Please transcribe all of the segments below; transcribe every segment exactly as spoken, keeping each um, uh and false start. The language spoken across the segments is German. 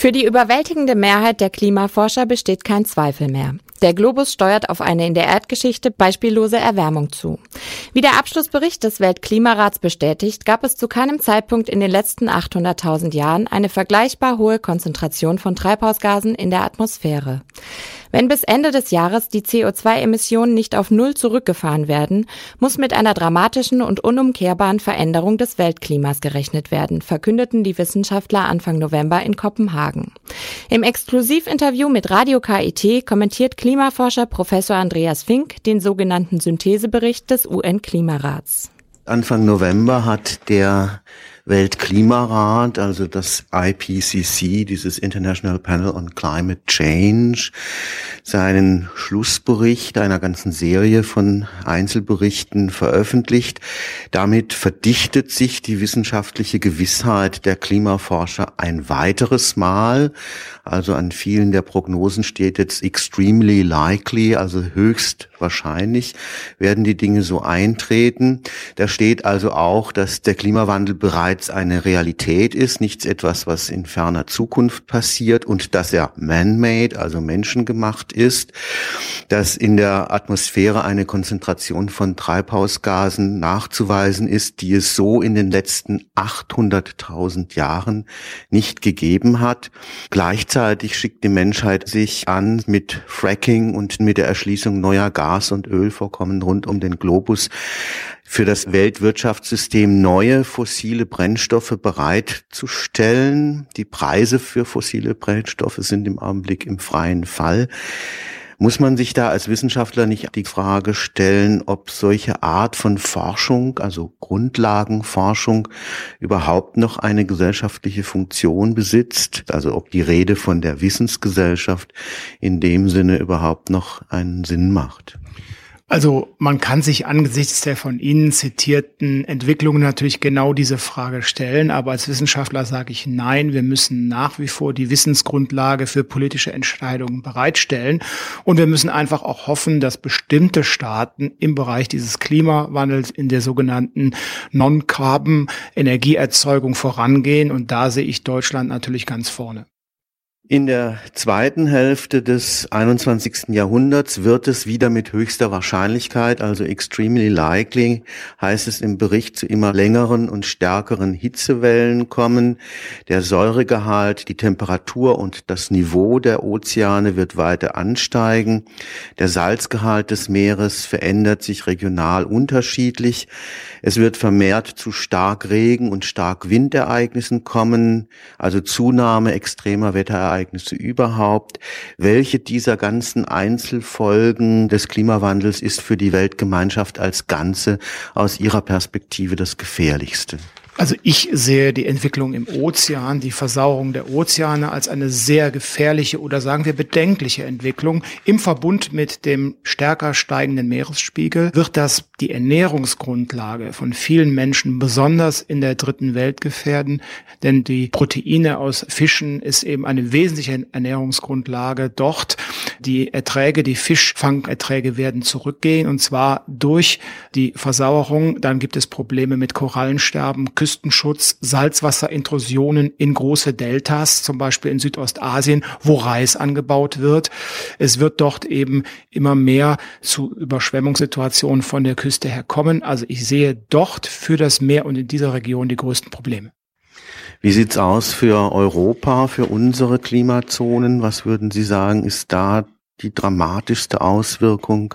Für die überwältigende Mehrheit der Klimaforscher besteht kein Zweifel mehr. Der Globus steuert auf eine in der Erdgeschichte beispiellose Erwärmung zu. Wie der Abschlussbericht des Weltklimarats bestätigt, gab es zu keinem Zeitpunkt in den letzten achthunderttausend Jahren eine vergleichbar hohe Konzentration von Treibhausgasen in der Atmosphäre. Wenn bis Ende des Jahres die C O zwei Emissionen nicht auf Null zurückgefahren werden, muss mit einer dramatischen und unumkehrbaren Veränderung des Weltklimas gerechnet werden, verkündeten die Wissenschaftler Anfang November in Kopenhagen. Im Exklusivinterview mit Radio K I T kommentiert Klimaforscher Professor Andreas Fink den sogenannten Synthesebericht des U N-Klimarats. Anfang November hat der Weltklimarat, also das I P C C, dieses International Panel on Climate Change, seinen Schlussbericht einer ganzen Serie von Einzelberichten veröffentlicht. Damit verdichtet sich die wissenschaftliche Gewissheit der Klimaforscher ein weiteres Mal. Also an vielen der Prognosen steht jetzt extremely likely, also höchst wahrscheinlich werden die Dinge so eintreten. Da steht also auch, dass der Klimawandel bereits eine Realität ist, nichts etwas, was in ferner Zukunft passiert, und dass er man-made, also menschengemacht ist, dass in der Atmosphäre eine Konzentration von Treibhausgasen nachzuweisen ist, die es so in den letzten achthunderttausend Jahren nicht gegeben hat. Gleichzeitig schickt die Menschheit sich an, mit Fracking und mit der Erschließung neuer Gas- und Ölvorkommen rund um den Globus für das Weltwirtschaftssystem neue fossile Brennstoffe bereitzustellen. Die Preise für fossile Brennstoffe sind im Augenblick im freien Fall. Muss man sich da als Wissenschaftler nicht die Frage stellen, ob solche Art von Forschung, also Grundlagenforschung, überhaupt noch eine gesellschaftliche Funktion besitzt? Also ob die Rede von der Wissensgesellschaft in dem Sinne überhaupt noch einen Sinn macht? Also man kann sich angesichts der von Ihnen zitierten Entwicklungen natürlich genau diese Frage stellen, aber als Wissenschaftler sage ich nein, wir müssen nach wie vor die Wissensgrundlage für politische Entscheidungen bereitstellen, und wir müssen einfach auch hoffen, dass bestimmte Staaten im Bereich dieses Klimawandels in der sogenannten Non-Carbon-Energieerzeugung vorangehen, und da sehe ich Deutschland natürlich ganz vorne. In der zweiten Hälfte des einundzwanzigsten Jahrhunderts wird es wieder mit höchster Wahrscheinlichkeit, also extremely likely, heißt es im Bericht, zu immer längeren und stärkeren Hitzewellen kommen. Der Säuregehalt, die Temperatur und das Niveau der Ozeane wird weiter ansteigen. Der Salzgehalt des Meeres verändert sich regional unterschiedlich. Es wird vermehrt zu Starkregen und Starkwindereignissen kommen, also Zunahme extremer Wetterereignisse überhaupt. Welche dieser ganzen Einzelfolgen des Klimawandels ist für die Weltgemeinschaft als Ganze aus Ihrer Perspektive das Gefährlichste? Also ich sehe die Entwicklung im Ozean, die Versauerung der Ozeane als eine sehr gefährliche oder sagen wir bedenkliche Entwicklung. Im Verbund mit dem stärker steigenden Meeresspiegel wird das die Ernährungsgrundlage von vielen Menschen, besonders in der dritten Welt, gefährden. Denn die Proteine aus Fischen ist eben eine wesentliche Ernährungsgrundlage dort. Die Erträge, die Fischfangerträge werden zurückgehen, und zwar durch die Versauerung. Dann gibt es Probleme mit Korallensterben, Küstenschutz, Salzwasserintrusionen in große Deltas, zum Beispiel in Südostasien, wo Reis angebaut wird. Es wird dort eben immer mehr zu Überschwemmungssituationen von der Küste her kommen. Also ich sehe dort für das Meer und in dieser Region die größten Probleme. Wie sieht's aus für Europa, für unsere Klimazonen? Was würden Sie sagen, ist da die dramatischste Auswirkung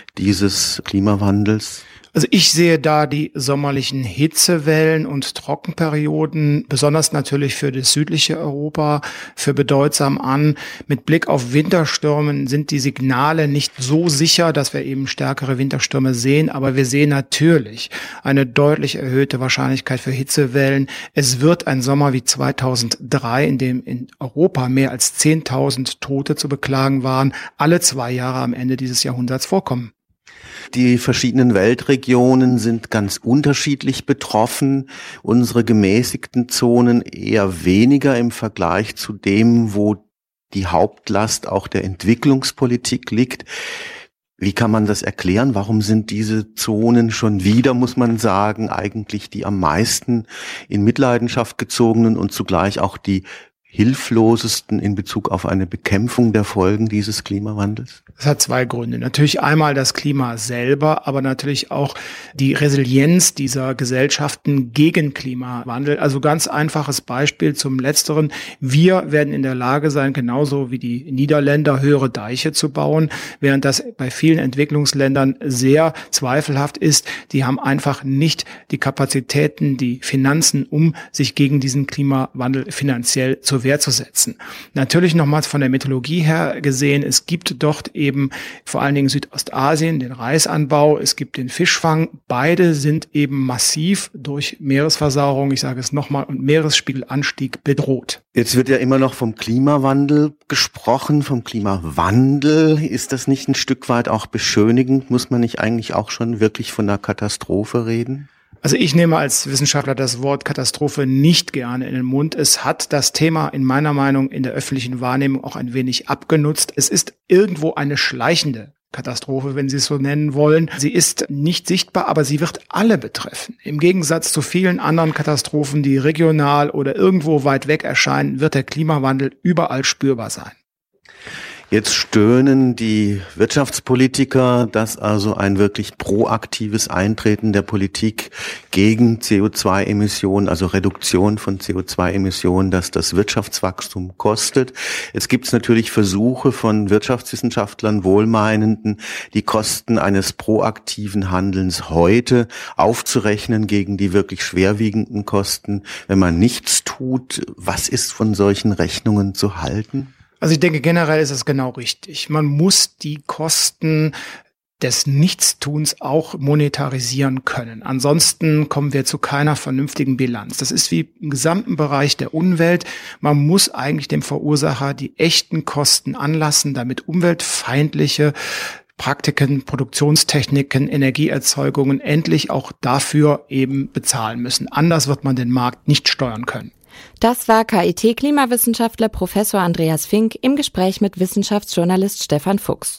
dieses Klimawandels? Also ich sehe da die sommerlichen Hitzewellen und Trockenperioden, besonders natürlich für das südliche Europa, für bedeutsam an. Mit Blick auf Winterstürmen sind die Signale nicht so sicher, dass wir eben stärkere Winterstürme sehen, aber wir sehen natürlich eine deutlich erhöhte Wahrscheinlichkeit für Hitzewellen. Es wird ein Sommer wie zweitausenddrei, in dem in Europa mehr als zehntausend Tote zu beklagen waren, alle zwei Jahre am Ende dieses Jahrhunderts vorkommen. Die verschiedenen Weltregionen sind ganz unterschiedlich betroffen. Unsere gemäßigten Zonen eher weniger im Vergleich zu dem, wo die Hauptlast auch der Entwicklungspolitik liegt. Wie kann man das erklären? Warum sind diese Zonen schon wieder, muss man sagen, eigentlich die am meisten in Mitleidenschaft gezogenen und zugleich auch die hilflosesten in Bezug auf eine Bekämpfung der Folgen dieses Klimawandels? Das hat zwei Gründe. Natürlich einmal das Klima selber, aber natürlich auch die Resilienz dieser Gesellschaften gegen Klimawandel. Also ganz einfaches Beispiel zum Letzteren. Wir werden in der Lage sein, genauso wie die Niederländer, höhere Deiche zu bauen, während das bei vielen Entwicklungsländern sehr zweifelhaft ist. Die haben einfach nicht die Kapazitäten, die Finanzen, um sich gegen diesen Klimawandel finanziell zur Wehr zu setzen. Natürlich nochmals von der Methodologie her gesehen, es gibt dort eben vor allen Dingen Südostasien den Reisanbau, es gibt den Fischfang. Beide sind eben massiv durch Meeresversauerung, ich sage es nochmal, und Meeresspiegelanstieg bedroht. Jetzt wird ja immer noch vom Klimawandel gesprochen, vom Klimawandel. Ist das nicht ein Stück weit auch beschönigend? Muss man nicht eigentlich auch schon wirklich von einer Katastrophe reden? Also ich nehme als Wissenschaftler das Wort Katastrophe nicht gerne in den Mund. Es hat das Thema in meiner Meinung in der öffentlichen Wahrnehmung auch ein wenig abgenutzt. Es ist irgendwo eine schleichende Katastrophe, wenn Sie es so nennen wollen. Sie ist nicht sichtbar, aber sie wird alle betreffen. Im Gegensatz zu vielen anderen Katastrophen, die regional oder irgendwo weit weg erscheinen, wird der Klimawandel überall spürbar sein. Jetzt stöhnen die Wirtschaftspolitiker, dass also ein wirklich proaktives Eintreten der Politik gegen C O zwei Emissionen, also Reduktion von C O zwei Emissionen, dass das Wirtschaftswachstum kostet. Jetzt gibt es natürlich Versuche von Wirtschaftswissenschaftlern, Wohlmeinenden, die Kosten eines proaktiven Handelns heute aufzurechnen gegen die wirklich schwerwiegenden Kosten, wenn man nichts tut. Was ist von solchen Rechnungen zu halten? Also ich denke, generell ist es genau richtig. Man muss die Kosten des Nichtstuns auch monetarisieren können. Ansonsten kommen wir zu keiner vernünftigen Bilanz. Das ist wie im gesamten Bereich der Umwelt. Man muss eigentlich dem Verursacher die echten Kosten anlassen, damit umweltfeindliche Praktiken, Produktionstechniken, Energieerzeugungen endlich auch dafür eben bezahlen müssen. Anders wird man den Markt nicht steuern können. Das war K I T-Klimawissenschaftler Professor Andreas Fink im Gespräch mit Wissenschaftsjournalist Stefan Fuchs.